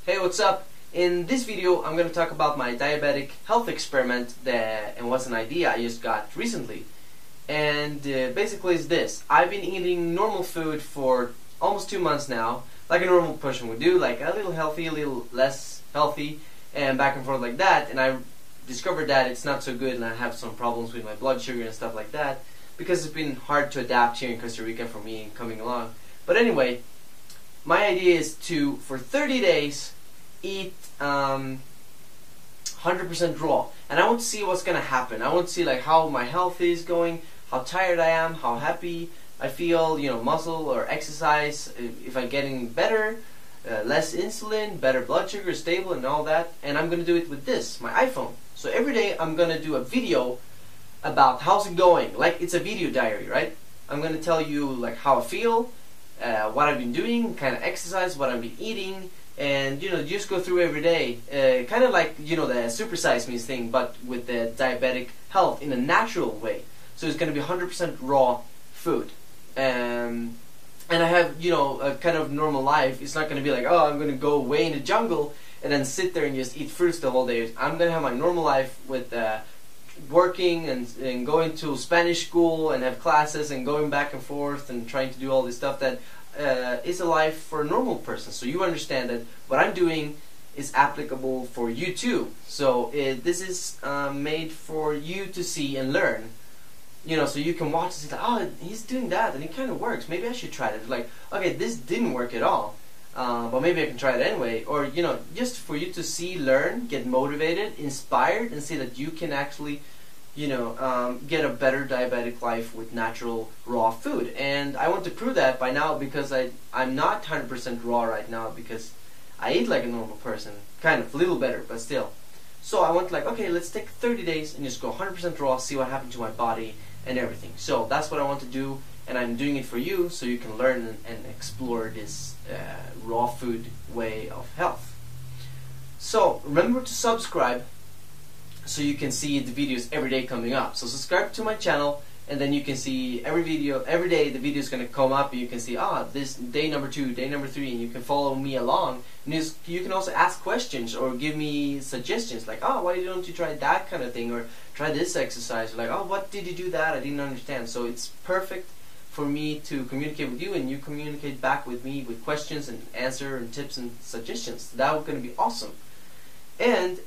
Hey, what's up? In this video I'm going to talk about my diabetic health experiment and what's an idea I just got recently. And basically it's this. I've been eating normal food for almost 2 months now, like a normal person would do, like a little healthy, a little less healthy, and back and forth like that. And I discovered that it's not so good and I have some problems with my blood sugar and stuff like that because it's been hard to adapt here in Costa Rica for me coming along. But anyway, my idea is to, for 30 days, eat 100% raw. And I want to see what's going to happen. I want to see like how my health is going, how tired I am, how happy I feel, muscle or exercise, if I'm getting better, less insulin, better blood sugar, stable and all that. And I'm going to do it with this, my iPhone. So every day I'm going to do a video about how's it going. Like it's a video diary, right? I'm going to tell you like how I feel, what I've been doing, kind of exercise, what I've been eating, and just go through every day, kind of like the Super Size Me thing, but with the diabetic health in a natural way. So it's going to be 100% raw food, and I have a kind of normal life. It's not going to be like, oh, I'm going to go away in the jungle and then sit there and just eat fruits the whole day. I'm going to have my normal life with working and going to Spanish school and have classes and going back and forth and trying to do all this stuff that is a life for a normal person. So you understand that what I'm doing is applicable for you too. So this is made for you to see and learn. So you can watch and see like, oh, he's doing that and it kind of works. Maybe I should try it. Like, okay, this didn't work at all, but maybe I can try it anyway. Or just for you to see, learn, get motivated, inspired, and see that you can actually get a better diabetic life with natural raw food. And I want to prove that by now because I'm not 100% raw right now because I eat like a normal person, kind of, a little better, but still. So I want okay, let's take 30 days and just go 100% raw, see what happened to my body and everything. So that's what I want to do, and I'm doing it for you so you can learn and explore this raw food way of health. So remember to subscribe so you can see the videos every day coming up. So subscribe to my channel, and then you can see every day the video is going to come up, and you can see this day number 2, day number 3, and you can follow me along. And you can also ask questions or give me suggestions like, why don't you try that kind of thing, or try this exercise, or like, what did you do that? I didn't understand. So it's perfect for me to communicate with you, and you communicate back with me with questions and answer and tips and suggestions. That's going to be awesome. And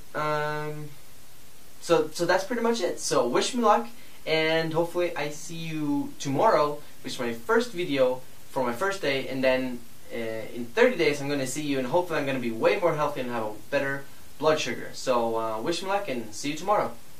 so that's pretty much it. So wish me luck, and hopefully I see you tomorrow, which is my first video for my first day, and then in 30 days I'm going to see you, and hopefully I'm going to be way more healthy and have a better blood sugar. So wish me luck and see you tomorrow.